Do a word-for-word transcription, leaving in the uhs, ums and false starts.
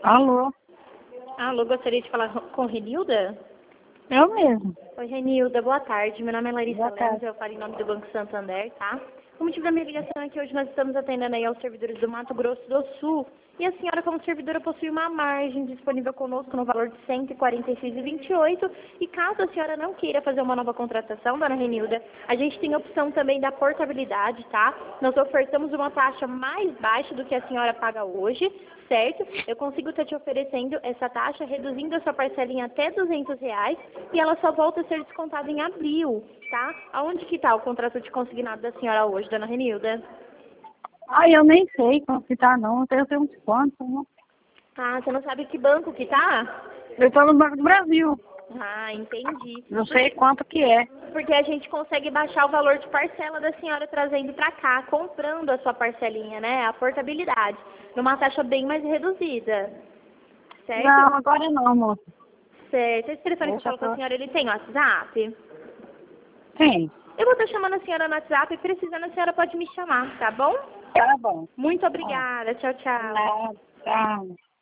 Alô? Alô, gostaria de falar com Renilda? Eu mesmo. Oi, Renilda, boa tarde. Meu nome é Larissa Boa tarde. Lemos, eu falo em nome do Banco Santander, tá? O motivo da minha ligação é que hoje nós estamos atendendo aí aos servidores do Mato Grosso do Sul e a senhora, como servidora, possui uma margem disponível conosco no valor de cento e quarenta e seis reais e vinte e oito centavos e caso a senhora não queira fazer uma nova contratação, dona Renilda, a gente tem a opção também da portabilidade, tá? Nós ofertamos uma taxa mais baixa do que a senhora paga hoje, certo? Eu consigo estar te oferecendo essa taxa, reduzindo a sua parcelinha até duzentos reais e ela só volta a ser descontada em abril, tá? Aonde que tá o contrato de consignado da senhora hoje, dona Renilda? Ai, eu nem sei quanto que tá, não. Eu tenho uns quantos, não. Ah, você não sabe que banco que tá? Eu tô no Banco do Brasil. Ah, entendi. Não sei quanto que é. Porque a gente consegue baixar o valor de parcela da senhora trazendo pra cá, comprando a sua parcelinha, né? A portabilidade, numa taxa bem mais reduzida. Certo? Não, agora não, moça. Certo. Esse telefone que eu Deixa falo com a pra... senhora, ele tem WhatsApp? Tem. Eu vou estar chamando a senhora no WhatsApp e precisando a senhora pode me chamar, tá bom? Tá bom. Muito obrigada. Tchau, tchau. Nada. Tá.